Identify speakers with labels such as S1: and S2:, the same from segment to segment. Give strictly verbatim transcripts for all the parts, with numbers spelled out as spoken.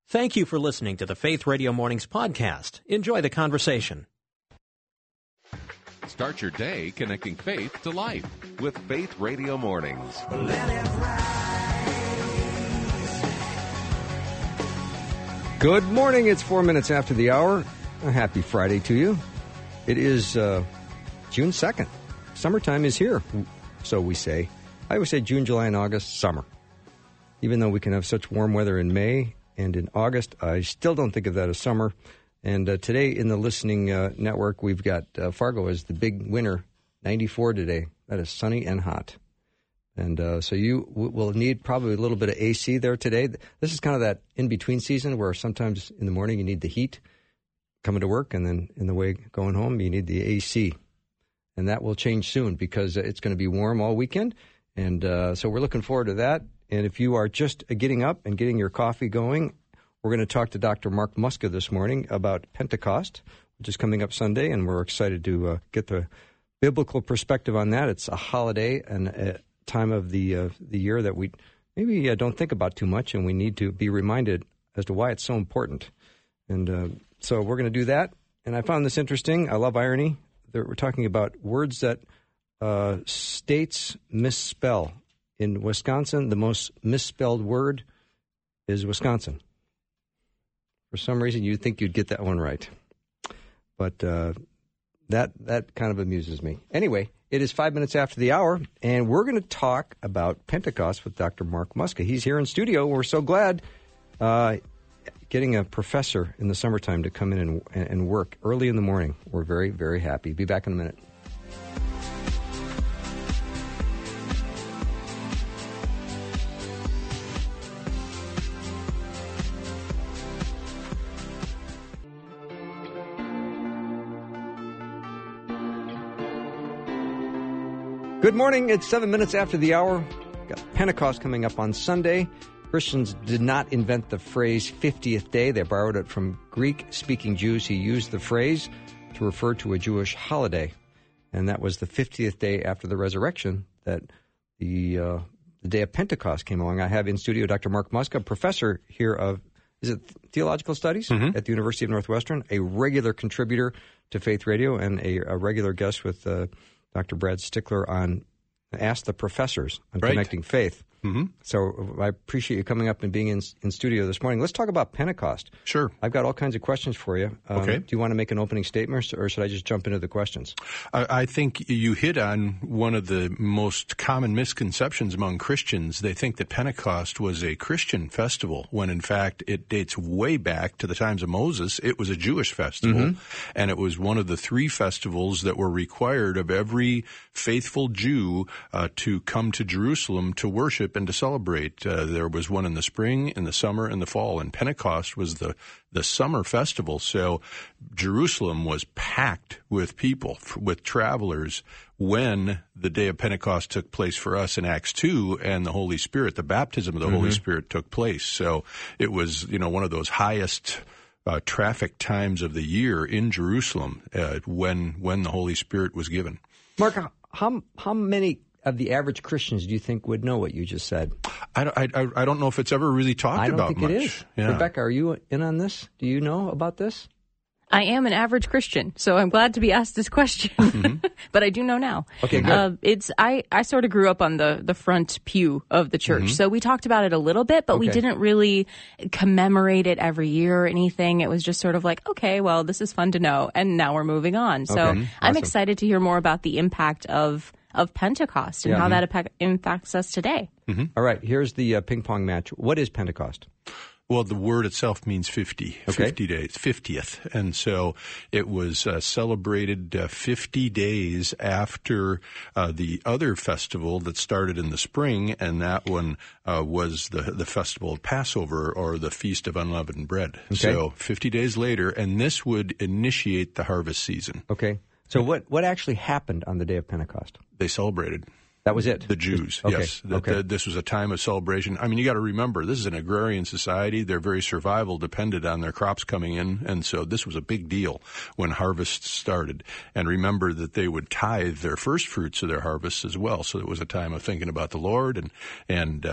S1: Thank you for listening to the Faith Radio Mornings podcast. Enjoy the conversation.
S2: Start your day connecting faith to life with Faith Radio Mornings.
S3: Good morning. It's four minutes after the hour. A happy Friday to you. It is uh, June second. Summertime is here, so we say. I always say June, July, and August, summer. Even though we can have such warm weather in May and in August, I still don't think of that as summer. And uh, today in the listening uh, network, we've got uh, Fargo as the big winner, ninety-four today. That is sunny and hot. And uh, so you w- will need probably a little bit of A C there today. This is kind of that in-between season where sometimes in the morning you need the heat coming to work, and then in the way going home you need the A C. And that will change soon because it's going to be warm all weekend. And uh, so we're looking forward to that. And if you are just getting up and getting your coffee going, we're going to talk to Doctor Mark Muska this morning about Pentecost, which is coming up Sunday, and we're excited to uh, get the biblical perspective on that. It's a holiday and a time of the uh, the year that we maybe uh, don't think about too much, and we need to be reminded as to why it's so important. And uh, so we're going to do that. And I found this interesting. I love irony. We're talking about words that uh, states misspell. In Wisconsin, the most misspelled word is Wisconsin. For some reason, you'd think you'd get that one right. But uh, that that kind of amuses me. Anyway, it is five minutes after the hour, and we're going to talk about Pentecost with Doctor Mark Muska. He's here in studio. We're so glad uh, getting a professor in the summertime to come in and, and work early in the morning. We're very, very happy. Be back in a minute. Good morning. It's seven minutes after the hour. Got Pentecost coming up on Sunday. Christians did not invent the phrase fiftieth day. They borrowed it from Greek-speaking Jews who used the phrase to refer to a Jewish holiday. And that was the fiftieth day after the resurrection that the uh, the day of Pentecost came along. I have in studio Doctor Mark Muska, professor here of, is it Theological Studies mm-hmm. at the University of Northwestern, a regular contributor to Faith Radio and a, a regular guest with uh, Doctor Brad Stickler on Ask the Professors on
S4: right.
S3: Connecting Faith.
S4: Mm-hmm.
S3: So I appreciate you coming up and being in, in studio this morning. Let's talk about Pentecost.
S4: Sure.
S3: I've got all kinds of questions for you. Um,
S4: okay.
S3: Do you want to make an opening statement, or should I just jump into the questions?
S4: I, I think you hit on one of the most common misconceptions among Christians. They think that Pentecost was a Christian festival, when in fact it dates way back to the times of Moses. It was a Jewish festival, mm-hmm. and it was one of the three festivals that were required of every faithful Jew uh, to come to Jerusalem to worship and to celebrate. Uh, there was one in the spring, in the summer, and the fall, and Pentecost was the, the summer festival. So Jerusalem was packed with people, with travelers, when the day of Pentecost took place for us in Acts two, and the Holy Spirit, the baptism of the mm-hmm. Holy Spirit took place. So it was, you know, one of those highest uh, traffic times of the year in Jerusalem uh, when when the Holy Spirit was given.
S3: Mark, how how many of the average Christians do you think would know what you just said?
S4: I don't, I, I don't know if it's ever really talked
S3: about much. I don't think
S4: much.
S3: it is.
S4: Yeah.
S3: Rebecca, are you in on this? Do you know about this?
S5: I am an average Christian, so I'm glad to be asked this question. Mm-hmm. But I do know now.
S3: Okay, good.
S5: Uh, it's I, I sort of grew up on the, the front pew of the church, mm-hmm. so we talked about it a little bit, but okay. we didn't really commemorate it every year or anything. It was just sort of like, okay, well, this is fun to know, and now we're moving on. So
S3: okay.
S5: I'm
S3: awesome.
S5: excited to hear more about the impact of of Pentecost and
S3: yeah.
S5: how
S3: mm-hmm.
S5: that impacts us today.
S3: Mm-hmm. All right, here's the uh, ping pong match. What is Pentecost?
S4: Well, the word itself means fifty,
S3: okay.
S4: fifty days, fiftieth. And so it was uh, celebrated uh, fifty days after uh, the other festival that started in the spring, and that one uh, was the the festival of Passover, or the Feast of Unleavened Bread.
S3: Okay.
S4: So fifty days later, and this would initiate the harvest season.
S3: Okay. So what, what actually happened on the day of Pentecost?
S4: They celebrated.
S3: That was it?
S4: The Jews,
S3: okay.
S4: yes. That,
S3: okay.
S4: the, this was a time of celebration. I mean, you got to remember, this is an agrarian society. Their very survival depended on their crops coming in, and so this was a big deal when harvests started. And remember that they would tithe their first fruits of their harvests as well, so it was a time of thinking about the Lord and and uh,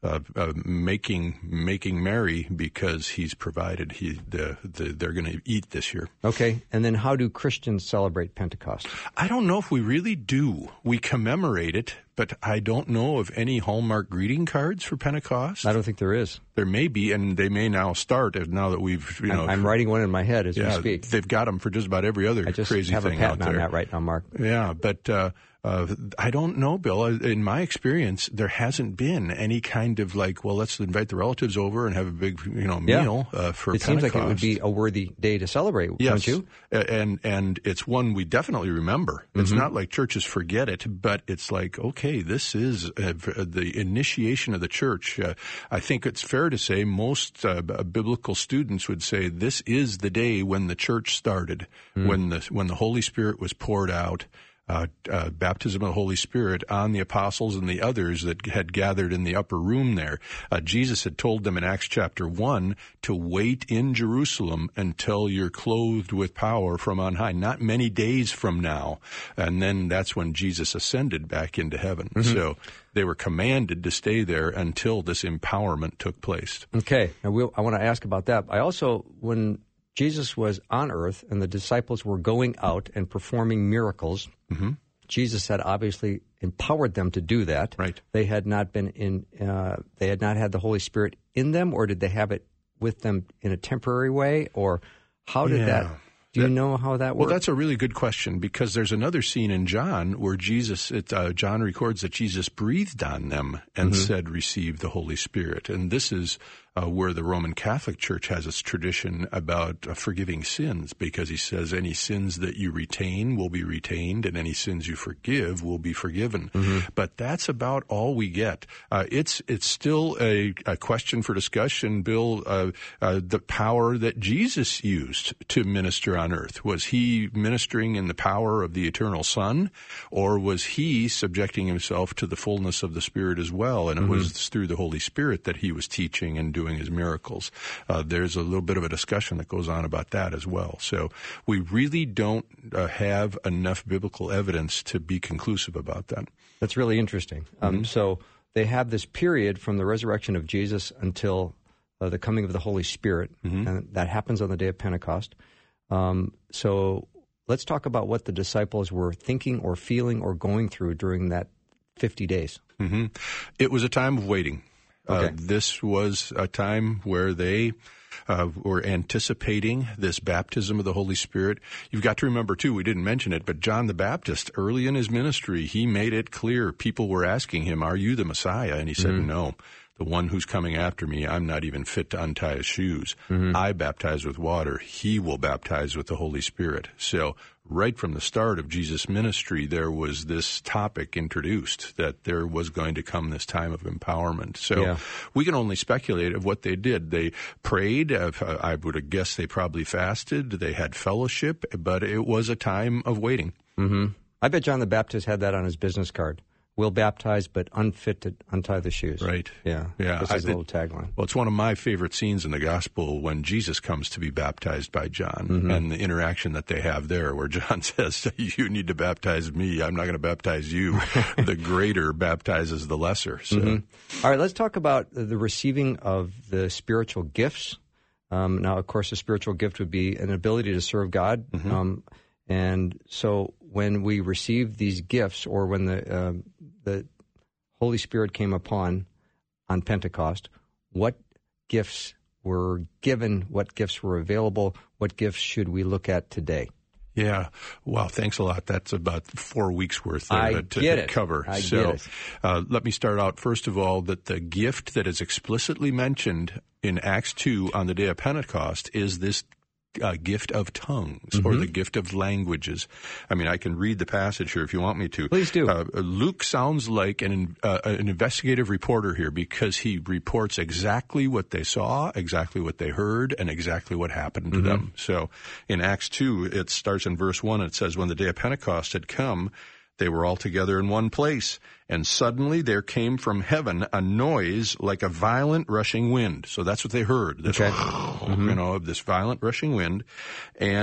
S4: uh, uh, making making merry because he's provided. He the, the they're going to eat this year.
S3: Okay, and then how do Christians celebrate Pentecost?
S4: I don't know if we really do. We commemorate it, but I don't know of any Hallmark greeting cards for Pentecost.
S3: I don't think there is.
S4: There may be, and they may now start now that we've, you know.
S3: I'm, I'm writing one in my head as
S4: yeah,
S3: we speak.
S4: They've got them for just about every other
S3: I just
S4: crazy
S3: have
S4: thing
S3: a patent
S4: out there.
S3: on that right now, Mark.
S4: Yeah, but uh, uh, I don't know, Bill. In my experience, there hasn't been any kind of like, well, let's invite the relatives over and have a big, you know, meal
S3: yeah.
S4: uh, for
S3: it
S4: Pentecost. It
S3: seems like it would be a worthy day to celebrate,
S4: yes.
S3: don't you?
S4: And and it's one we definitely remember. It's mm-hmm. not like churches forget it, but it's like, okay, this is uh, the initiation of the church. Uh, I think it's fair to say most uh, biblical students would say this is the day when the church started, mm. when the when the Holy Spirit was poured out. Uh, uh, baptism of the Holy Spirit on the apostles and the others that had gathered in the upper room there. Uh, Jesus had told them in Acts chapter one to wait in Jerusalem until you're clothed with power from on high, not many days from now. And then that's when Jesus ascended back into heaven. Mm-hmm. So they were commanded to stay there until this empowerment took place.
S3: Okay. Now we'll, I want to ask about that. I also, when Jesus was on earth and the disciples were going out and performing miracles, mm-hmm. Jesus had obviously empowered them to do that.
S4: Right.
S3: They had not been in. Uh, they had not had the Holy Spirit in them, or did they have it with them in a temporary way, or how did
S4: yeah.
S3: that? Do you know how that works?
S4: Well, that's a really good question, because there's another scene in John where Jesus, it, uh, John records that Jesus breathed on them and mm-hmm. said, "Receive the Holy Spirit." And this is uh, where the Roman Catholic Church has its tradition about uh, forgiving sins, because he says any sins that you retain will be retained, and any sins you forgive will be forgiven. Mm-hmm. But that's about all we get. Uh, it's it's still a, a question for discussion, Bill. Uh, uh, the power that Jesus used to minister on earth, was he ministering in the power of the eternal Son, or was he subjecting himself to the fullness of the Spirit as well? And it mm-hmm. was through the Holy Spirit that he was teaching and doing his miracles. Uh, there's a little bit of a discussion that goes on about that as well. So we really don't uh, have enough biblical evidence to be conclusive about that.
S3: That's really interesting. Mm-hmm. Um, so they have this period from the resurrection of Jesus until uh, the coming of the Holy Spirit, mm-hmm. and that happens on the day of Pentecost. Um, so let's talk about what the disciples were thinking or feeling or going through during that fifty days.
S4: Mm-hmm. It was a time of waiting.
S3: Okay.
S4: Uh, this was a time where they uh, were anticipating this baptism of the Holy Spirit. You've got to remember, too, we didn't mention it, but John the Baptist, early in his ministry, he made it clear. People were asking him, "Are you the Messiah?" And he said, mm-hmm. "No. The one who's coming after me, I'm not even fit to untie his shoes. Mm-hmm. I baptize with water. He will baptize with the Holy Spirit." So right from the start of Jesus' ministry, there was this topic introduced that there was going to come this time of empowerment. So yeah. we can only speculate of what they did. They prayed. I would guess they probably fasted. They had fellowship, but it was a time of waiting.
S3: Mm-hmm. I bet John the Baptist had that on his business card. "Will baptize, but unfit to untie the shoes."
S4: Right.
S3: Yeah.
S4: Yeah.
S3: This is a little tagline.
S4: Well, it's one of my favorite scenes in the gospel when Jesus comes to be baptized by John, mm-hmm. and the interaction that they have there, where John says, "You need to baptize me. I'm not going to baptize you." The greater baptizes the lesser. So.
S3: Mm-hmm. All right. Let's talk about the receiving of the spiritual gifts. Um, now, of course, a spiritual gift would be an ability to serve God. Mm-hmm. Um, and so when we receive these gifts, or when the uh, the Holy Spirit came upon on Pentecost, what gifts were given, what gifts were available, what gifts should we look at today?
S4: Yeah. Wow. Thanks a lot. That's about four weeks worth there
S3: I
S4: to,
S3: get
S4: to
S3: it.
S4: cover.
S3: I
S4: so,
S3: get it.
S4: Uh, let me start out, first of all, that the gift that is explicitly mentioned in Acts two on the day of Pentecost is this Uh, gift of tongues, mm-hmm. or the gift of languages. I mean, I can read the passage here if you want me to.
S3: Please do.
S4: Uh, Luke sounds like an uh, an investigative reporter here, because he reports exactly what they saw, exactly what they heard, and exactly what happened to mm-hmm. them. So in Acts two, it starts in verse one, and it says, "When the day of Pentecost had come, they were all together in one place, and suddenly there came from heaven a noise like a violent rushing wind." So that's what they heard. This,
S3: okay. mm-hmm.
S4: you know, this violent rushing wind. And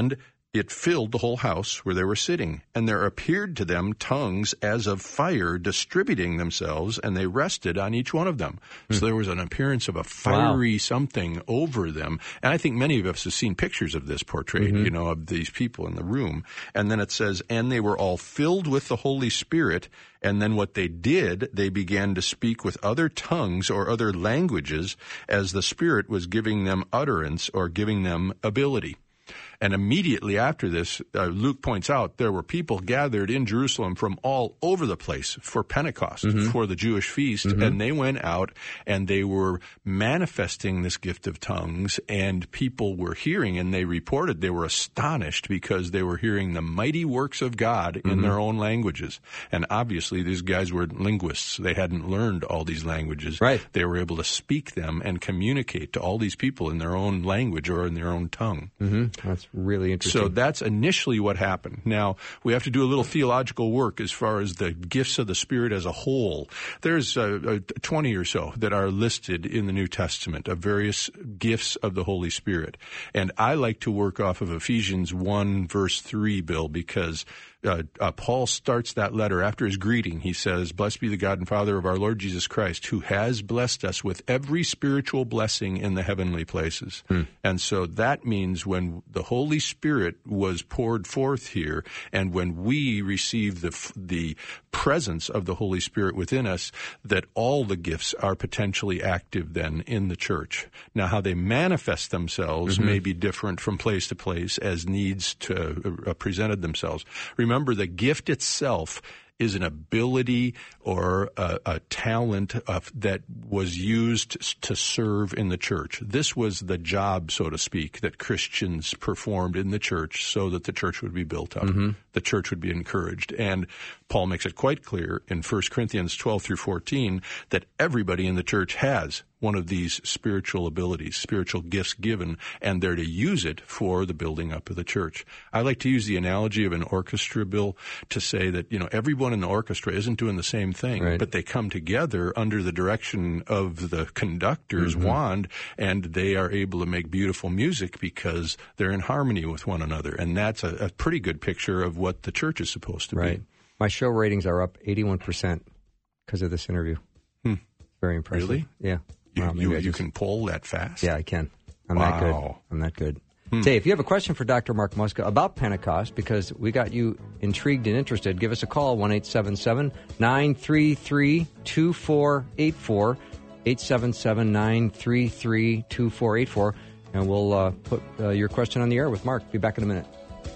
S4: it filled the whole house where they were sitting, and there appeared to them tongues as of fire distributing themselves, and they rested on each one of them. Mm. So there was an appearance of a fiery wow. something over them. And I think many of us have seen pictures of this portrayed, mm-hmm. you know, of these people in the room. And then it says, and they were all filled with the Holy Spirit, and then what they did, they began to speak with other tongues or other languages as the Spirit was giving them utterance or giving them ability. And immediately after this, uh, Luke points out, there were people gathered in Jerusalem from all over the place for Pentecost, mm-hmm. for the Jewish feast, mm-hmm. and they went out and they were manifesting this gift of tongues, and people were hearing, and they reported they were astonished because they were hearing the mighty works of God in mm-hmm. their own languages. And obviously, these guys were linguists. They hadn't learned all these languages.
S3: Right.
S4: They were able to speak them and communicate to all these people in their own language or in their own tongue.
S3: Mm-hmm. That's really interesting.
S4: So that's initially what happened. Now, we have to do a little theological work as far as the gifts of the Spirit as a whole. There's uh, uh, twenty or so that are listed in the New Testament of various gifts of the Holy Spirit. And I like to work off of Ephesians one, verse three, Bill, because Uh, uh, Paul starts that letter after his greeting. He says, "Blessed be the God and Father of our Lord Jesus Christ, who has blessed us with every spiritual blessing in the heavenly places." Hmm. And so that means when the Holy Spirit was poured forth here, and when we receive the the presence of the Holy Spirit within us, that all the gifts are potentially active then in the church. Now, how they manifest themselves mm-hmm. may be different from place to place as needs to uh, presented themselves. Remember, the gift itself is an ability or a, a talent of, that was used to serve in the church. This was the job, so to speak, that Christians performed in the church so that the church would be built up. Mm-hmm. The church would be encouraged. And Paul makes it quite clear in First Corinthians twelve through fourteen that everybody in the church has one of these spiritual abilities, spiritual gifts given, and they're to use it for the building up of the church. I like to use the analogy of an orchestra, Bill, to say that, you know, everyone in the orchestra isn't doing the same thing, right. but they come together under the direction of the conductor's mm-hmm. wand, and they are able to make beautiful music because they're in harmony with one another. And that's a, a pretty good picture of what the church is supposed to
S3: right.
S4: be.
S3: My show ratings are up eighty-one percent because of this interview. Hmm. Very impressive.
S4: Really?
S3: Yeah.
S4: You,
S3: well,
S4: you,
S3: just,
S4: you can poll that fast?
S3: Yeah, I can. I'm
S4: wow.
S3: that good. I'm that good.
S4: Hmm.
S3: Say, if you have a question for Doctor Mark Muska about Pentecost, because we got you intrigued and interested, give us a call, one eight seven seven, nine three three, two four eight four, eight seven seven, nine three three, two four eight four, and we'll uh, put uh, your question on the air with Mark. Be back in a minute.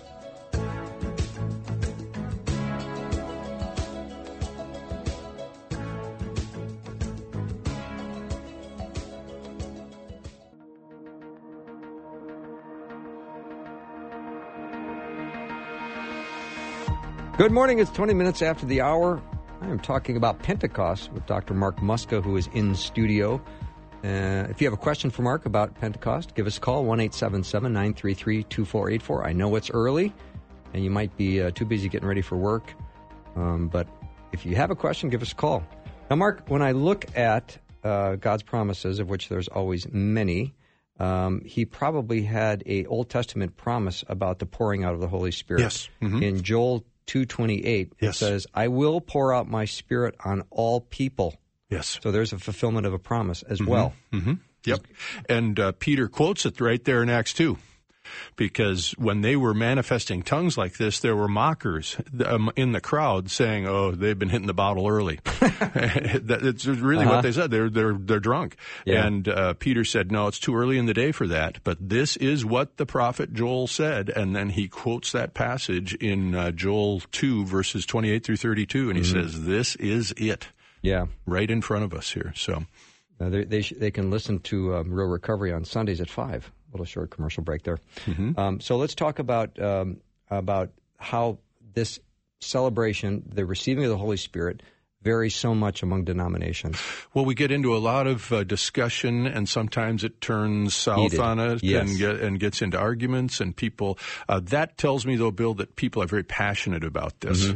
S3: Good morning. It's twenty minutes after the hour. I am talking about Pentecost with Doctor Mark Muska, who is in studio. Uh, if you have a question for Mark about Pentecost, give us a call, one eight seven seven, nine three three, two four eight four. I know it's early, and you might be uh, too busy getting ready for work. Um, but if you have a question, give us a call. Now, Mark, when I look at uh, God's promises, of which there's always many, um, he probably had a Old Testament promise about the pouring out of the Holy Spirit.
S4: Yes. Mm-hmm.
S3: In Joel two twenty-eight,
S4: yes.
S3: it says, "I will pour out my Spirit on all people."
S4: Yes.
S3: So there's a fulfillment of a promise as
S4: mm-hmm.
S3: well.
S4: Mm-hmm. Yep. And uh, Peter quotes it right there in Acts two. Because when they were manifesting tongues like this, there were mockers um, in the crowd saying, "Oh, they've been hitting the bottle early." It's really uh-huh. what they said. They're they're they're drunk. Yeah. And uh, Peter said, "No, it's too early in the day for that." But this is what the prophet Joel said, and then he quotes that passage in uh, Joel two, verses twenty-eight through thirty-two, and he mm-hmm. says, "This is it."
S3: Yeah,
S4: right in front of us here. So
S3: uh, they they, sh- they can listen to um, Real Recovery on Sundays at five. Little short commercial break there. Mm-hmm. Um, so let's talk about um, about how this celebration, the receiving of the Holy Spirit, varies so much among denominations.
S4: Well, we get into a lot of uh, discussion, and sometimes it turns south
S3: Heated.
S4: on it
S3: yes.
S4: and, get, and gets into arguments. And people, uh, that tells me, though, Bill, that people are very passionate about this. Mm-hmm.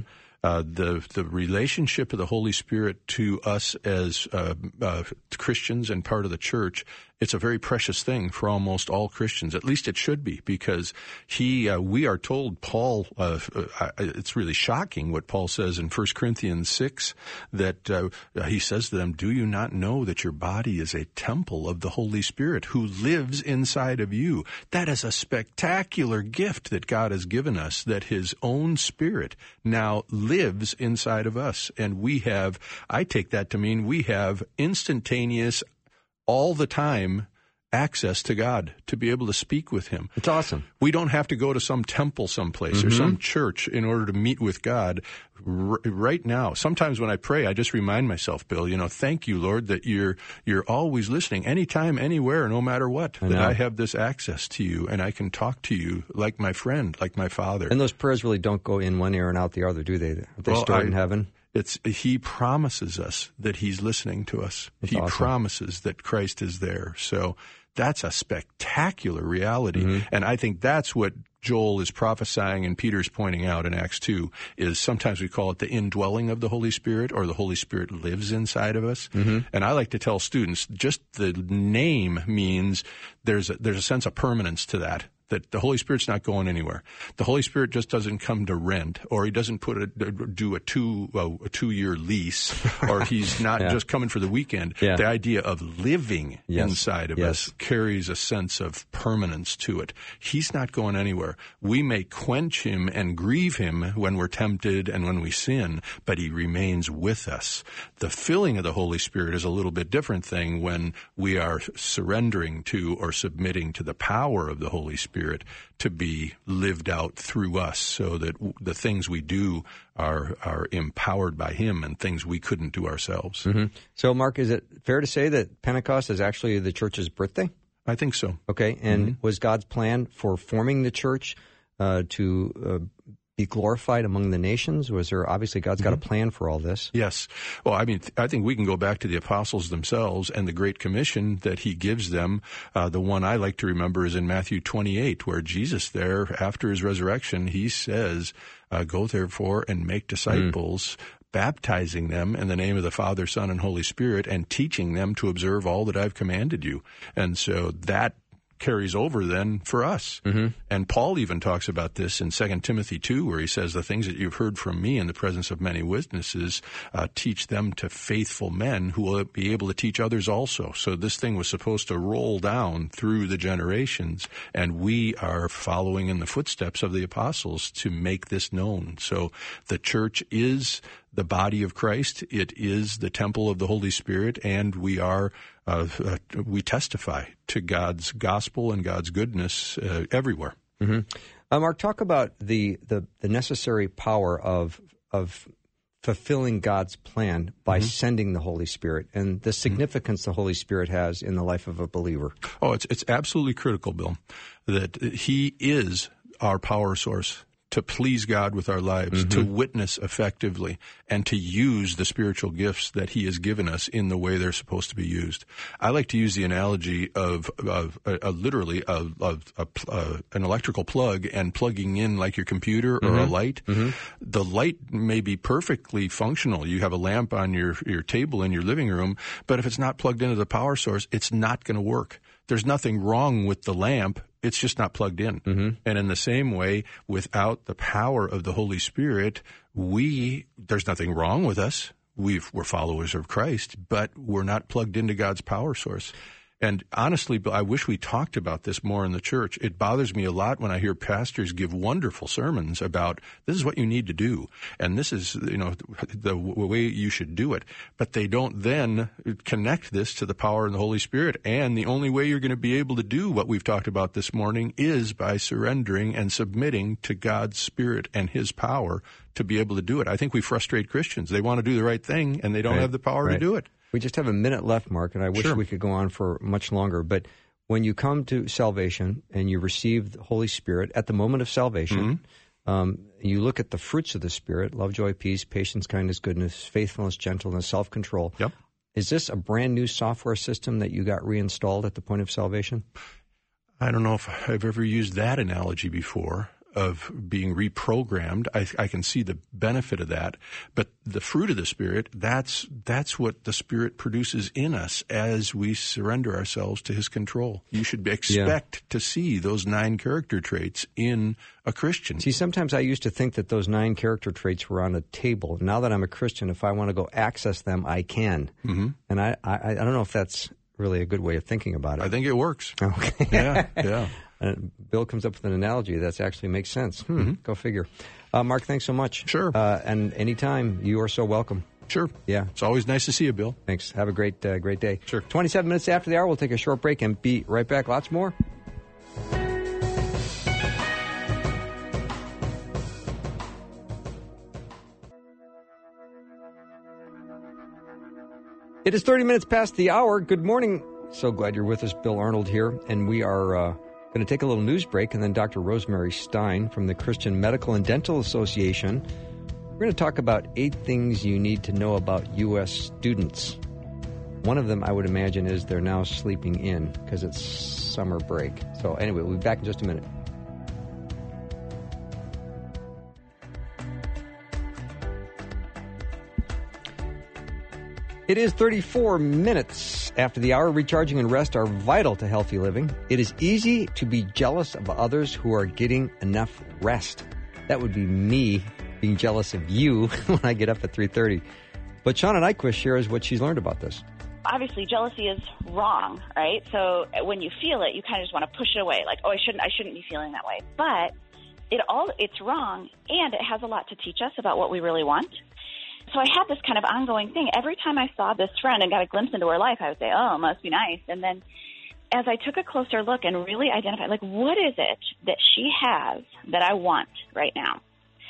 S4: Uh, the the relationship of the Holy Spirit to us as uh, uh, Christians and part of the church, it's a very precious thing for almost all Christians. At least it should be, because he, uh, we are told, Paul, uh, uh, it's really shocking what Paul says in First Corinthians six, that uh, he says to them, "Do you not know that your body is a temple of the Holy Spirit who lives inside of you?" That is a spectacular gift that God has given us, that his own Spirit now lives inside of us. And we have, I take that to mean we have instantaneous, all the time, access to God, to be able to speak with him.
S3: It's awesome.
S4: We don't have to go to some temple someplace mm-hmm. or some church in order to meet with God r- right now. Sometimes when I pray, I just remind myself, Bill, you know, thank you, Lord, that you're you're always listening, anytime, anywhere, no matter what, I that I have this access to you and I can talk to you like my friend, like my father.
S3: And those prayers really don't go in one ear and out the other, do they? Are they
S4: well,
S3: stored
S4: I,
S3: in heaven?
S4: It's, he promises us that he's listening to us.
S3: That's
S4: he
S3: awesome.
S4: promises that Christ is there. So that's a spectacular reality. Mm-hmm. And I think that's what Joel is prophesying and Peter's pointing out in Acts two, is sometimes we call it the indwelling of the Holy Spirit, or the Holy Spirit lives inside of us. Mm-hmm. And I like to tell students, just the name means there's a, there's a sense of permanence to that. That the Holy Spirit's not going anywhere. The Holy Spirit just doesn't come to rent, or he doesn't put a, do a two uh, a two year lease, or he's not
S3: yeah.
S4: just coming for the weekend.
S3: Yeah.
S4: The idea of living
S3: yes.
S4: inside of
S3: yes.
S4: us carries a sense of permanence to it. He's not going anywhere. We may quench him and grieve him when we're tempted and when we sin, but he remains with us. The filling of the Holy Spirit is a little bit different thing when we are surrendering to or submitting to the power of the Holy Spirit. Spirit to be lived out through us, so that w- the things we do are are empowered by him, and things we couldn't do ourselves.
S3: Mm-hmm. So, Mark, is it fair to say that Pentecost is actually the church's birthday?
S4: I think so.
S3: Okay, and
S4: mm-hmm.
S3: was God's plan for forming the church uh, to uh, be glorified among the nations? Was there, obviously God's got mm-hmm. a plan for all this?
S4: Yes. Well, I mean, I think we can go back to the apostles themselves and the Great Commission that he gives them. Uh, the one I like to remember is in Matthew twenty-eight, where Jesus there, after his resurrection, he says, uh, go therefore and make disciples, mm. baptizing them in the name of the Father, Son, and Holy Spirit, and teaching them to observe all that I've commanded you. And so that carries over then for us. Mm-hmm. And Paul even talks about this in Second Timothy two, where he says, the things that you've heard from me in the presence of many witnesses, uh, teach them to faithful men who will be able to teach others also. So this thing was supposed to roll down through the generations, and we are following in the footsteps of the apostles to make this known. So the church is the body of Christ. It is the temple of the Holy Spirit, and we are uh, uh, we testify to God's gospel and God's goodness uh, everywhere.
S3: Mm-hmm. Uh, Mark, talk about the, the, the necessary power of of fulfilling God's plan by mm-hmm. sending the Holy Spirit, and the significance mm-hmm. the Holy Spirit has in the life of a believer.
S4: Oh, it's it's absolutely critical, Bill, that he is our power source to please God with our lives, mm-hmm. to witness effectively, and to use the spiritual gifts that he has given us in the way they're supposed to be used. I like to use the analogy of, of uh, uh, literally of, of uh, uh, an electrical plug and plugging in like your computer or mm-hmm. a light. Mm-hmm. The light may be perfectly functional. You have a lamp on your, your table in your living room, but if it's not plugged into the power source, it's not going to work. There's nothing wrong with the lamp. It's just not plugged in. Mm-hmm. And in the same way, without the power of the Holy Spirit, we, there's nothing wrong with us. We've, we're followers of Christ, but we're not plugged into God's power source. And honestly, I wish we talked about this more in the church. It bothers me a lot when I hear pastors give wonderful sermons about this is what you need to do, and this is, you know, the way you should do it. But they don't then connect this to the power of the Holy Spirit. And the only way you're going to be able to do what we've talked about this morning is by surrendering and submitting to God's Spirit and his power to be able to do it. I think we frustrate Christians. They want to do the right thing, and they don't
S3: right.
S4: have the power
S3: right.
S4: to do it.
S3: We just have a minute left, Mark, and I wish
S4: sure.
S3: we could go on for much longer. But when you come to salvation and you receive the Holy Spirit at the moment of salvation, mm-hmm. um, you look at the fruits of the Spirit, love, joy, peace, patience, kindness, goodness, faithfulness, gentleness, self-control.
S4: Yep.
S3: Is this a brand new software system that you got reinstalled at the point of salvation?
S4: I don't know if I've ever used that analogy before. of being reprogrammed. I, I can see the benefit of that. But the fruit of the Spirit, that's that's what the Spirit produces in us as we surrender ourselves to His control. You should expect yeah. to see those nine character traits in a Christian.
S3: See, sometimes I used to think that those nine character traits were on a table. Now that I'm a Christian, if I want to go access them, I can. Mm-hmm. And I, I, I don't know if that's really a good way of thinking about it.
S4: I think it works.
S3: Okay.
S4: Yeah, yeah.
S3: Uh, Bill comes up with an analogy that actually makes sense. Hmm, mm-hmm. Go figure. Uh, Mark, thanks so much.
S4: Sure.
S3: Uh, and anytime, you are so welcome.
S4: Sure.
S3: Yeah.
S4: It's always nice to see you, Bill.
S3: Thanks. Have a great, uh, great day.
S4: Sure.
S3: twenty-seven minutes after the hour, we'll take a short break and be right back. Lots more. It is thirty minutes past the hour. Good morning. So glad you're with us. Bill Arnold here. And we are uh, going to take a little news break. And then Doctor Rosemary Stein from the Christian Medical and Dental Association. We're going to talk about eight things you need to know about U S students. One of them, I would imagine, is they're now sleeping in because it's summer break. So anyway, we'll be back in just a minute. It is thirty-four minutes after the hour. Recharging and rest are vital to healthy living. It is easy to be jealous of others who are getting enough rest. That would be me being jealous of you when I get up at three thirty. But Shauna Nyquist shares what she's learned about this.
S6: Obviously, jealousy is wrong, right? So when you feel it, you kind of just want to push it away, like, oh, I shouldn't, I shouldn't be feeling that way. But it all, it's wrong, and it has a lot to teach us about what we really want. So I had this kind of ongoing thing. Every time I saw this friend and got a glimpse into her life, I would say, oh, it must be nice. And then as I took a closer look and really identified, like, what is it that she has that I want right now?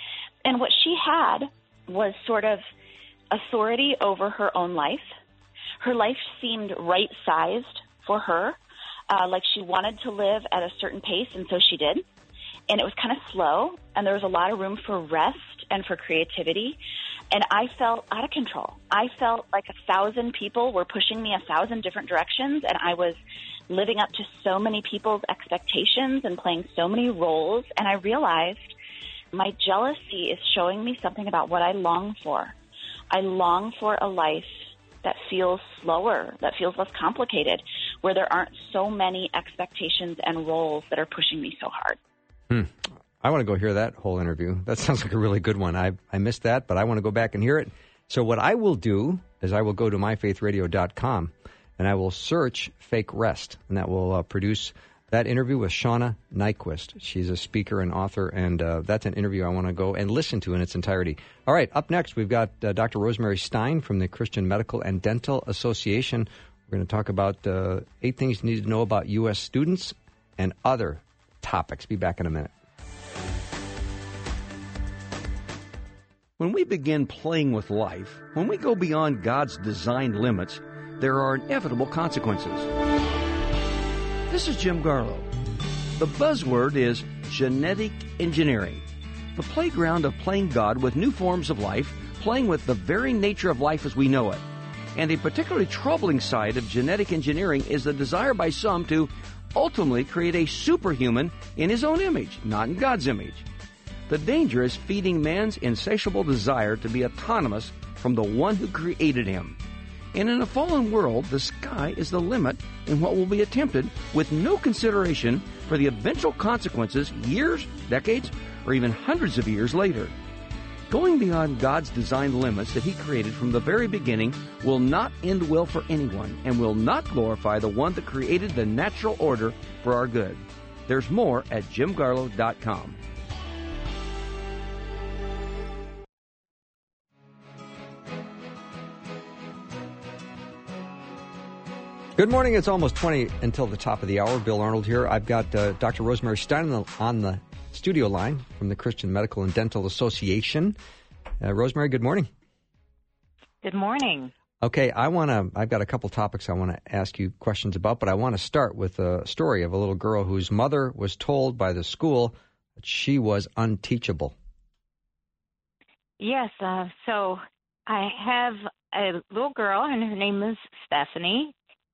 S6: And what she had was sort of authority over her own life. Her life seemed right-sized for her, uh, like she wanted to live at a certain pace, and so she did. And it was kind of slow, and there was a lot of room for rest and for creativity. And I felt out of control. I felt like a thousand people were pushing me a thousand different directions, and I was living up to so many people's expectations and playing so many roles. And I realized my jealousy is showing me something about what I long for. I long for a life that feels slower, that feels less complicated, where there aren't so many expectations and roles that are pushing me so hard.
S3: Hmm. I want to go hear that whole interview. That sounds like a really good one. I I missed that, but I want to go back and hear it. So what I will do is I will go to my faith radio dot com and I will search Fake Rest, and that will uh, produce that interview with Shauna Nyquist. She's a speaker and author, and uh, that's an interview I want to go and listen to in its entirety. All right, up next, we've got uh, Doctor Rosemary Stein from the Christian Medical and Dental Association. We're going to talk about uh, eight things you need to know about U S students and other topics. Be back in a minute.
S7: When we begin playing with life, when we go beyond God's designed limits, there are inevitable consequences. This is Jim Garlow. The buzzword is genetic engineering, the playground of playing God with new forms of life, playing with the very nature of life as we know it. And a particularly troubling side of genetic engineering is the desire by some to ultimately create a superhuman in his own image, not in God's image. The danger is feeding man's insatiable desire to be autonomous from the one who created him. And in a fallen world, the sky is the limit in what will be attempted with no consideration for the eventual consequences years, decades, or even hundreds of years later. Going beyond God's designed limits that He created from the very beginning will not end well for anyone and will not glorify the one that created the natural order for our good. There's more at jim garlow dot com.
S3: Good morning. It's almost twenty until the top of the hour. Bill Arnold here. I've got uh, Doctor Rosemary Stein on the, on the studio line from the Christian Medical and Dental Association. Uh, Rosemary, good morning.
S8: Good morning.
S3: Okay, I want to. I've got a couple topics I want to ask you questions about, but I want to start with a story of a little girl whose mother was told by the school that she was unteachable.
S8: Yes. Uh, so I have a little girl, and her name is Stephanie.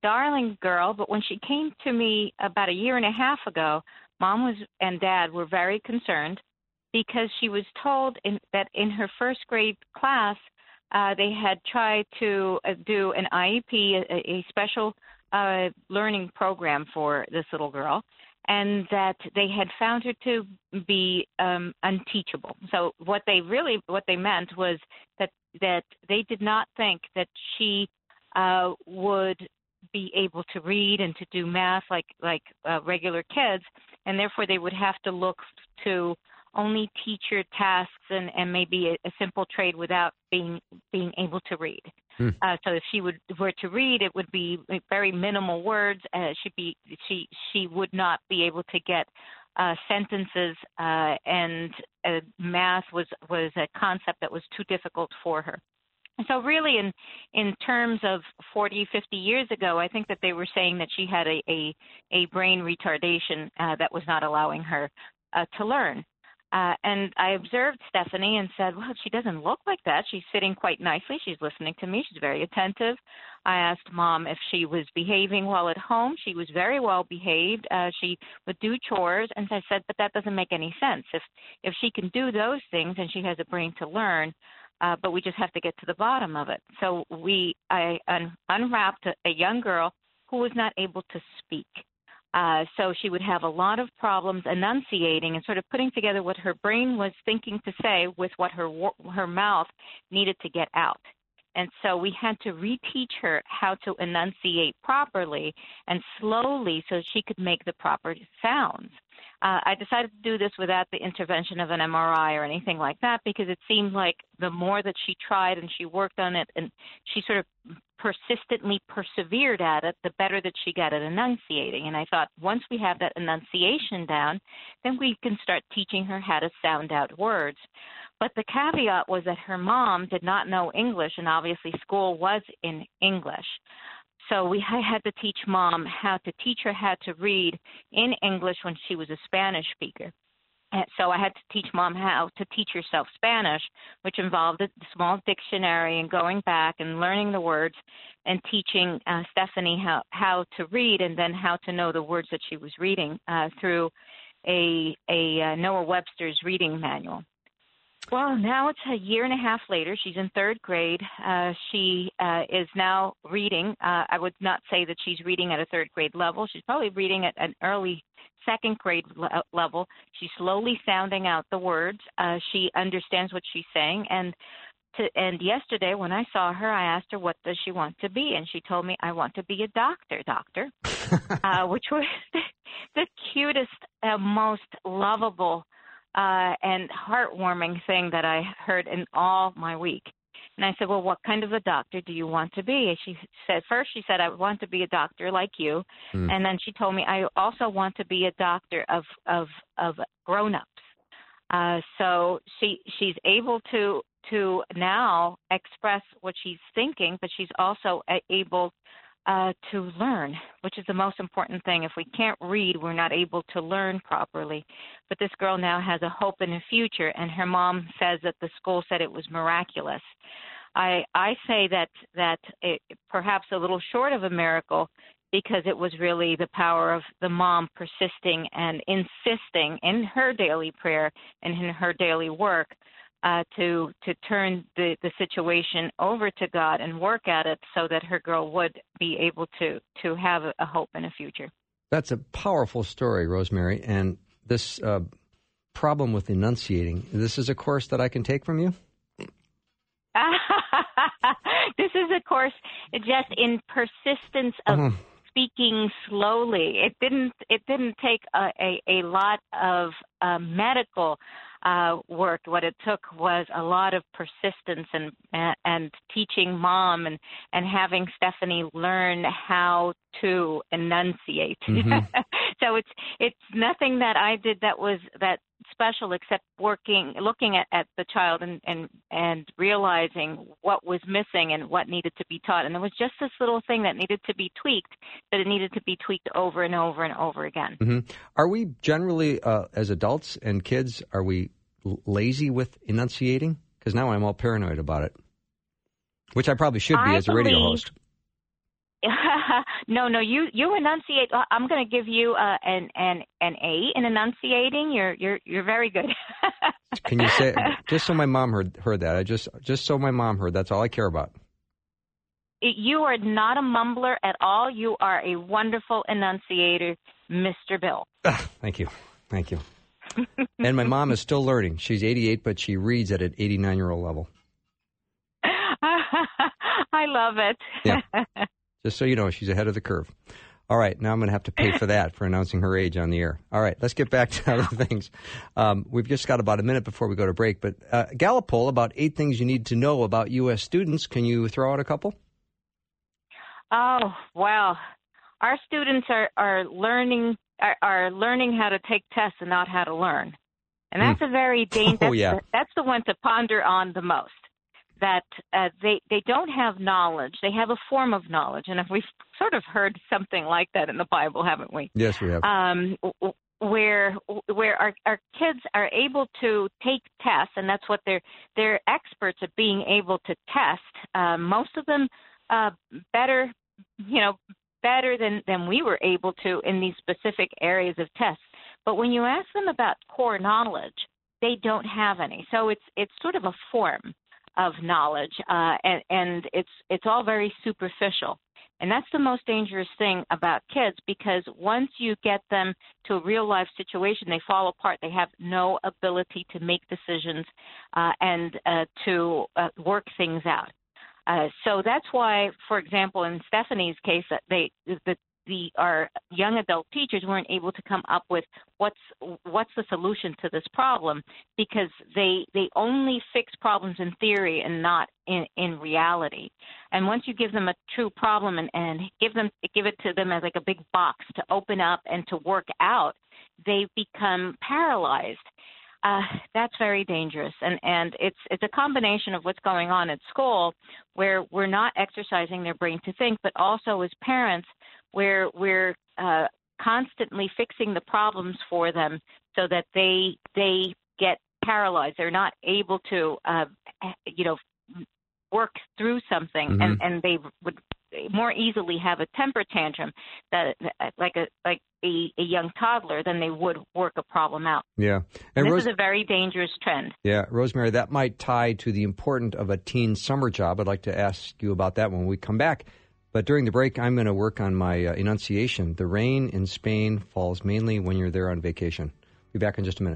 S8: darling girl, but when she came to me about a year and a half ago, Mom was and Dad were very concerned because she was told in, that in her first grade class, uh, they had tried to uh, do an I E P, a, a special uh, learning program for this little girl, and that they had found her to be um, unteachable. So what they really, what they meant was that that they did not think that she uh, would be able to read and to do math like like uh, regular kids, and therefore they would have to look to only teacher tasks and, and maybe a, a simple trade without being being able to read. Hmm. Uh, so if she would were to read, it would be very minimal words. Uh, she'd be she she would not be able to get uh, sentences, uh, and uh, math was was a concept that was too difficult for her. And so really in in terms of forty, fifty years ago, I think that they were saying that she had a, a, a brain retardation uh, that was not allowing her uh, to learn. Uh, and I observed Stephanie and said, well, she doesn't look like that. She's sitting quite nicely. She's listening to me. She's very attentive. I asked Mom if she was behaving well at home. She was very well behaved. Uh, she would do chores. And I said, but that doesn't make any sense. If if she can do those things and she has a brain to learn, uh, but we just have to get to the bottom of it. So we I un- unwrapped a, a young girl who was not able to speak. Uh, so she would have a lot of problems enunciating and sort of putting together what her brain was thinking to say with what her her mouth needed to get out. And so we had to reteach her how to enunciate properly and slowly so she could make the proper sounds. Uh, I decided to do this without the intervention of an M R I or anything like that because it seemed like the more that she tried and she worked on it and she sort of persistently persevered at it, the better that she got at enunciating. And I thought once we have that enunciation down, then we can start teaching her how to sound out words. But the caveat was that her mom did not know English, and obviously school was in English. So we had to teach Mom how to teach her how to read in English when she was a Spanish speaker. And so I had to teach Mom how to teach herself Spanish, which involved a small dictionary and going back and learning the words and teaching uh, Stephanie how, how to read and then how to know the words that she was reading uh, through a, a uh, Noah Webster's reading manual. Well, now it's a year and a half later. She's in third grade. Uh, she uh, is now reading. Uh, I would not say that she's reading at a third grade level. She's probably reading at an early second grade le- level. She's slowly sounding out the words. Uh, she understands what she's saying. And to, and yesterday when I saw her, I asked her, what does she want to be? And she told me, I want to be a doctor, doctor, uh, which was the cutest, uh, most lovable Uh, and heartwarming thing that I heard in all my week. And I said, well, what kind of a doctor do you want to be? And she said, first she said, I want to be a doctor like you. Mm. And then she told me, I also want to be a doctor of, of, of grown-ups. Uh, so she, she's able to, to now express what she's thinking, but she's also able Uh, to learn, which is the most important thing. If we can't read, we're not able to learn properly. But this girl now has a hope in the future, and her mom says that the school said it was miraculous. I I say that that it, perhaps a little short of a miracle, because it was really the power of the mom persisting and insisting in her daily prayer and in her daily work Uh, to to turn the, the situation over to God and work at it so that her girl would be able to, to have a, a hope in a future. That's a powerful story, Rosemary. And this uh, problem with enunciating, this is a course that I can take from you? This is a course just in persistence of uh-huh. speaking slowly. It didn't it didn't take a, a, a lot of uh, medical Uh, worked. What it took was a lot of persistence and and, and teaching Mom and, and having Stephanie learn how to enunciate. Mm-hmm. So it's it's nothing that I did that was that special except working, looking at, at the child and, and, and realizing what was missing and what needed to be taught. And it was just this little thing that needed to be tweaked, but it needed to be tweaked over and over and over again. Mm-hmm. Are we generally, uh, as adults and kids, are we l- lazy with enunciating? Because now I'm all paranoid about it, which I probably should be I as a radio
S6: believe-
S8: host. no, no, you, you enunciate. I'm going to give you uh, an an an A in enunciating. You're you're you're very good.
S3: Can you say just so my mom heard heard that? I just just so my mom heard. That's all I care about.
S8: You are not a mumbler at all. You are a wonderful enunciator, Mister Bill.
S3: Ah, thank you, thank you. And my mom is still learning. She's eighty-eight, but she reads at an eighty-nine-year-old level.
S8: I love it.
S3: Yeah. Just so you know, she's ahead of the curve. All right, now I'm going to have to pay for that, for announcing her age on the air. All right, let's get back to other things. Um, we've just got about a minute before we go to break, but uh, Gallup poll about eight things you need to know about U S students. Can you throw out a couple?
S8: Oh, well, our students are, are learning are, are learning how to take tests and not how to learn. And that's mm. a very dangerous,
S3: oh, yeah.
S8: that's, that's the one to ponder on the most. That uh, they, they don't have knowledge. They have a form of knowledge. And if we've sort of heard something like that in the Bible, haven't we?
S3: Yes, we have.
S8: Um, where where our, our kids are able to take tests, and that's what they're, they're experts at being able to test. Uh, most of them uh, better, you know, better than, than we were able to in these specific areas of tests. But when you ask them about core knowledge, they don't have any. So it's it's sort of a form of knowledge, uh, and, and it's it's all very superficial. And that's the most dangerous thing about kids, because once you get them to a real-life situation, they fall apart. They have no ability to make decisions uh, and uh, to uh, work things out. Uh, so that's why, for example, in Stephanie's case, that they the the our young adult teachers weren't able to come up with what's what's the solution to this problem, because they they only fix problems in theory and not in, in reality. And once you give them a true problem and, and give them give it to them as like a big box to open up and to work out, they become paralyzed. Uh, that's very dangerous, and, and it's it's a combination of what's going on at school, where we're not exercising their brain to think, but also as parents, where we're uh, constantly fixing the problems for them so that they they get paralyzed. They're not able to, uh, you know, work through something, mm-hmm. and, and they would more easily have a temper tantrum that like a like a, a young toddler than they would work a problem out.
S3: Yeah,
S8: and, and this
S3: Rose-
S8: is a very dangerous trend.
S3: Yeah, Rosemary, that might tie to the importance of a teen summer job. I'd like to ask you about that when we come back. But during the break, I'm going to work on my uh, enunciation. The rain in Spain falls mainly when you're there on vacation. Be back in just a minute.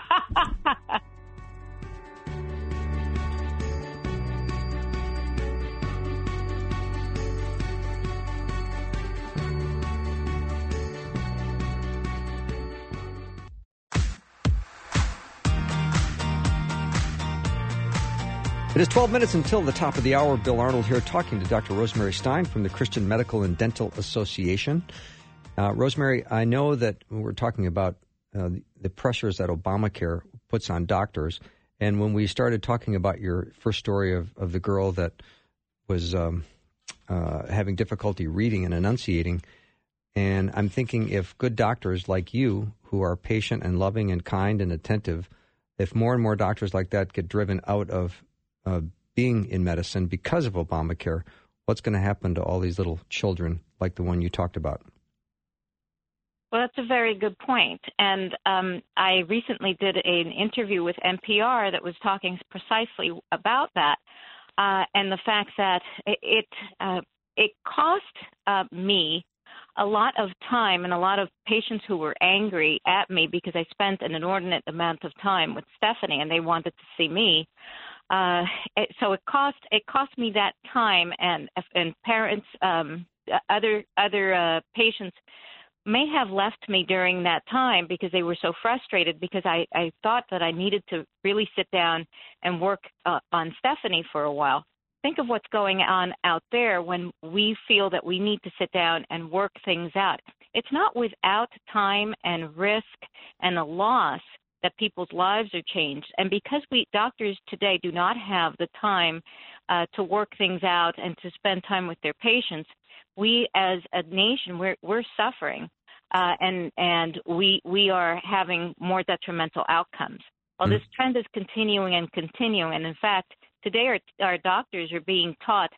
S3: It is twelve minutes until the top of the hour. Bill Arnold here talking to Doctor Rosemary Stein from the Christian Medical and Dental Association. Uh, Rosemary, I know that we're talking about uh, the pressures that Obamacare puts on doctors. And when we started talking about your first story of, of the girl that was um, uh, having difficulty reading and enunciating, and I'm thinking if good doctors like you, who are patient and loving and kind and attentive, if more and more doctors like that get driven out of Uh, being in medicine because of Obamacare, what's going to happen to all these little children like the one you talked about?
S8: Well, that's a very good point. And um, I recently did an interview with N P R that was talking precisely about that, uh, and the fact that it uh, it cost uh, me a lot of time and a lot of patients who were angry at me because I spent an inordinate amount of time with Stephanie and they wanted to see me. Uh, it, so it cost it cost me that time, and and parents, um, other other uh, patients may have left me during that time because they were so frustrated because I, I thought that I needed to really sit down and work uh, on Stephanie for a while. Think of what's going on out there when we feel that we need to sit down and work things out. It's not without time and risk and a loss that people's lives are changed. And because we doctors today do not have the time uh, to work things out and to spend time with their patients, we as a nation, we're, we're suffering, uh, and and we we are having more detrimental outcomes. Well, mm. this trend is continuing and continuing. And in fact, today our, our doctors are being taught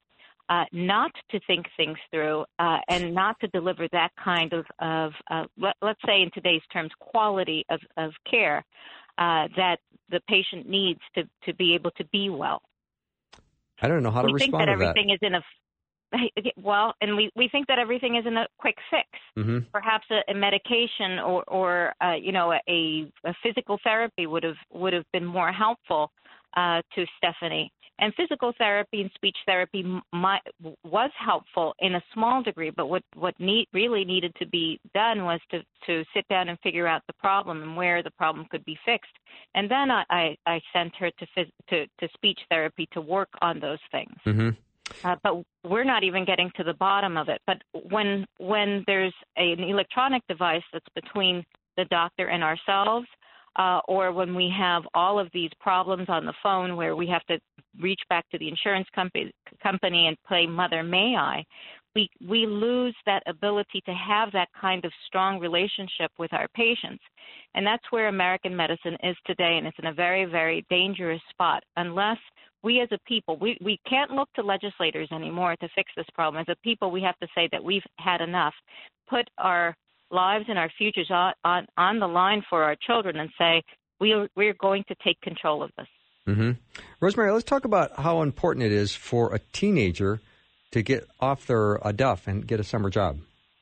S8: uh, not to think things through uh, and not to deliver that kind of, of uh, let, let's say in today's terms, quality of, of care uh, that the patient needs to, to be able to be well.
S3: I don't know how to
S8: we
S3: respond
S8: think that
S3: to
S8: everything
S3: that.
S8: is in a well, and we, we think that everything is in a quick fix.
S3: Mm-hmm.
S8: Perhaps a, a medication or, or uh, you know, a, a physical therapy would have would have been more helpful uh, to Stephanie. And physical therapy and speech therapy might, was helpful in a small degree, but what what need, really needed to be done was to, to sit down and figure out the problem and where the problem could be fixed. And then I, I, I sent her to, phys, to to speech therapy to work on those things.
S3: Mm-hmm.
S8: Uh, but we're not even getting to the bottom of it. But when when there's a, an electronic device that's between the doctor and ourselves, uh, or when we have all of these problems on the phone where we have to reach back to the insurance company, company and play Mother May I, we, we lose that ability to have that kind of strong relationship with our patients. And that's where American medicine is today, and it's in a very, very dangerous spot unless we as a people, we, we can't look to legislators anymore to fix this problem. As a people, we have to say that we've had enough. Put our lives and our futures on, on, on the line for our children and say, we are, we're going to take control of this.
S3: Mm-hmm. Rosemary, let's talk about how important it is for a teenager to get off their uh, duff and get a summer job.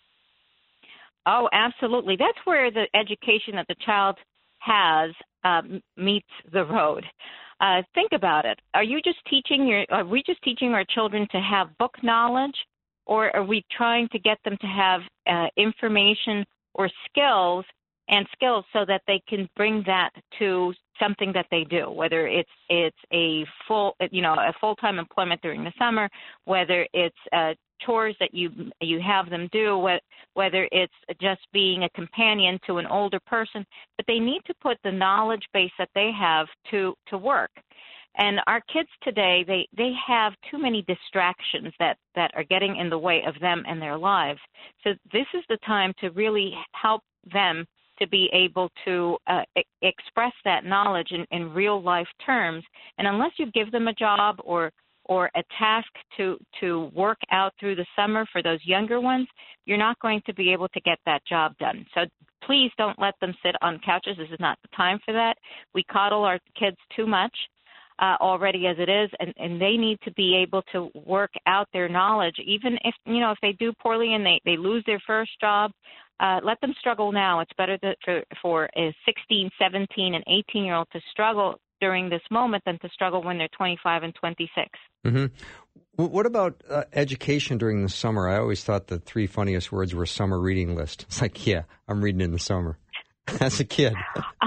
S8: Oh, absolutely. That's where the education that the child has um, meets the road. Uh, think about it. Are you just teaching your? Are we just teaching our children to have book knowledge, or are we trying to get them to have uh, information or skills and skills so that they can bring that to something that they do? Whether it's it's a full, you know, a full time employment during the summer, whether it's uh, chores that you you have them do, whether it's just being a companion to an older person, but they need to put the knowledge base that they have to, to work. And our kids today, they, they have too many distractions that, that are getting in the way of them and their lives. So this is the time to really help them to be able to uh, e- express that knowledge in, in real life terms. And unless you give them a job or or a task to, to work out through the summer for those younger ones, you're not going to be able to get that job done. So please don't let them sit on couches. This is not the time for that. We coddle our kids too much uh, already as it is, and, and they need to be able to work out their knowledge. Even if, you know, if they do poorly and they, they lose their first job, uh, let them struggle now. It's better that for, for a sixteen, seventeen, and eighteen-year-old to struggle during this moment than to struggle when they're twenty-five and twenty-six.
S3: Mm-hmm. What about uh, education during the summer? I always thought the three funniest words were summer reading list. It's like, yeah, I'm reading in the summer. As a kid.
S8: Uh,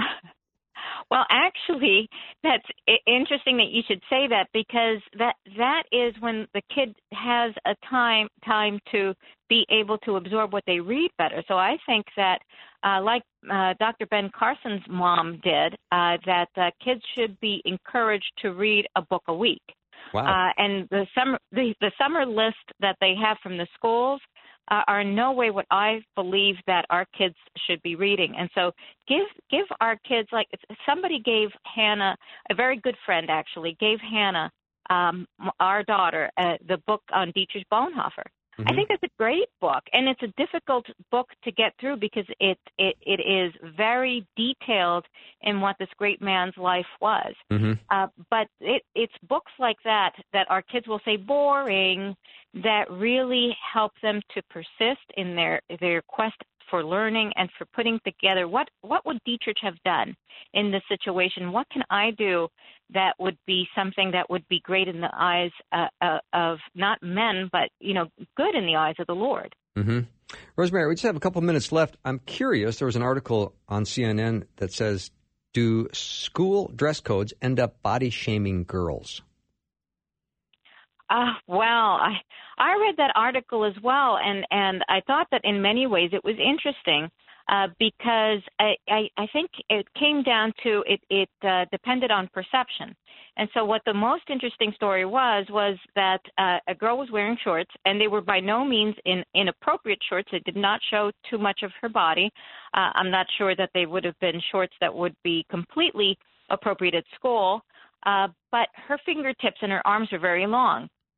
S8: well, actually, that's interesting that you should say that, because that that is when the kid has a time time to be able to absorb what they read better. So I think that, uh, like uh, Doctor Ben Carson's mom did, uh, that uh, kids should be encouraged to read a book a week.
S3: Wow.
S8: Uh, and the summer the, the summer list that they have from the schools uh, are in no way what I believe that our kids should be reading. And so give give our kids, like somebody gave Hannah, a very good friend actually, gave Hannah, um, our daughter, uh, the book on Dietrich Bonhoeffer. Mm-hmm. I think it's a great book, and it's a difficult book to get through because it it, it is very detailed in what this great man's life was.
S3: Mm-hmm.
S8: Uh, but it, it's books like that that our kids will say boring, that really help them to persist in their their quest for learning and for putting together what, what would Dietrich have done in this situation? What can I do that would be something that would be great in the eyes uh, uh, of not men, but, you know, good in the eyes of the Lord?
S3: Mm-hmm. Rosemary, we just have a couple minutes left. I'm curious, there was an article on C N N that says, do school dress codes end up body shaming girls?
S8: Uh, well, I I read that article as well, and, and I thought that in many ways it was interesting uh, because I, I, I think it came down to it, it uh, depended on perception. And so what the most interesting story was, was that uh, a girl was wearing shorts, and they were by no means in, inappropriate shorts. It did not show too much of her body. Uh, I'm not sure that they would have been shorts that would be completely appropriate at school, uh, but her fingertips and her arms were very long.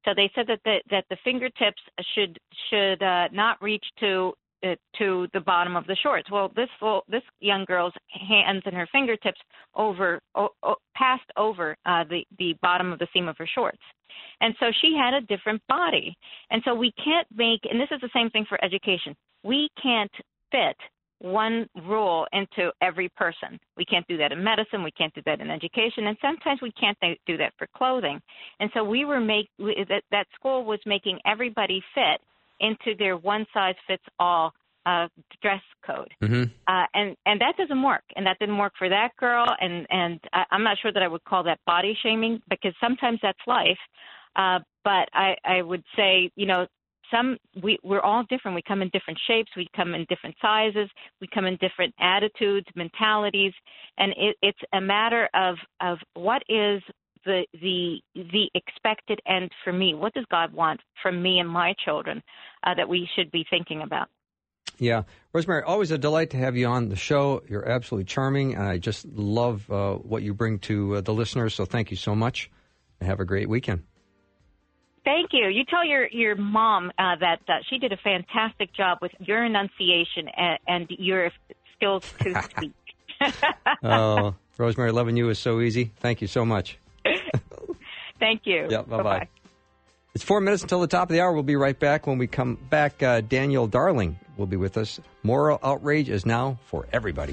S8: So they said that the, that the fingertips should should uh, not reach to uh, to the bottom of the shorts. Well, this this young girl's hands and her fingertips over o- o- passed over uh, the the bottom of the seam of her shorts, and so she had a different body. And so we can't make, and this is the same thing for education. We can't fit one rule into every person. We can't do that in medicine. We can't do that in education, and sometimes we can't do that for clothing. And so we were make that that school was making everybody fit into their one-size-fits-all uh, dress code,
S3: mm-hmm.
S8: uh, and and that doesn't work. And that didn't work for that girl. And and I, I'm not sure that I would call that body shaming, because sometimes that's life. Uh, but I, I would say, you know, some we we're all different. We come in different shapes. We come in different sizes. We come in different attitudes, mentalities, and it, it's a matter of of what is the the the expected end for me. What does God want from me and my children uh, that we should be thinking about?
S3: Yeah. Rosemary, always a delight to have you on the show. You're absolutely charming, and I just love uh, what you bring to uh, the listeners, so thank you so much, and have a great weekend.
S8: Thank you. You tell your, your mom uh, that uh, she did a fantastic job with your enunciation and, and your skills to speak.
S3: Oh, Rosemary, loving you is so easy. Thank you so much.
S8: Thank you.
S3: Yeah, bye-bye. Bye-bye. It's four minutes until the top of the hour. We'll be right back. When we come back, uh, Daniel Darling will be with us. Moral outrage is now for everybody.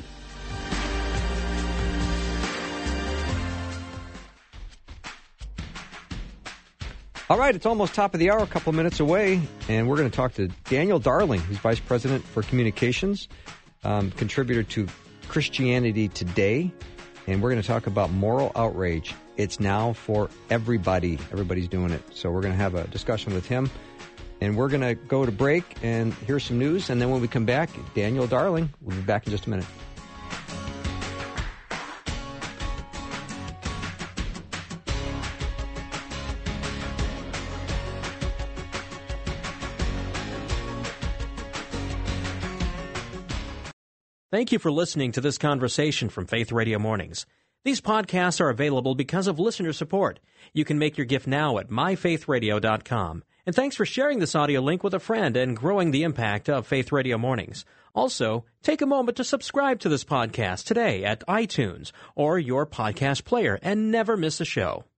S3: All right, it's almost top of the hour, a couple minutes away, and we're going to talk to Daniel Darling, who's Vice President for Communications, um, contributor to Christianity Today, and we're going to talk about moral outrage. It's now for everybody. Everybody's doing it. So we're going to have a discussion with him, and we're going to go to break and hear some news, and then when we come back, Daniel Darling. We'll be back in just a minute.
S1: Thank you for listening to this conversation from Faith Radio Mornings. These podcasts are available because of listener support. You can make your gift now at my faith radio dot com. And thanks for sharing this audio link with a friend and growing the impact of Faith Radio Mornings. Also, take a moment to subscribe to this podcast today at iTunes or your podcast player and never miss a show.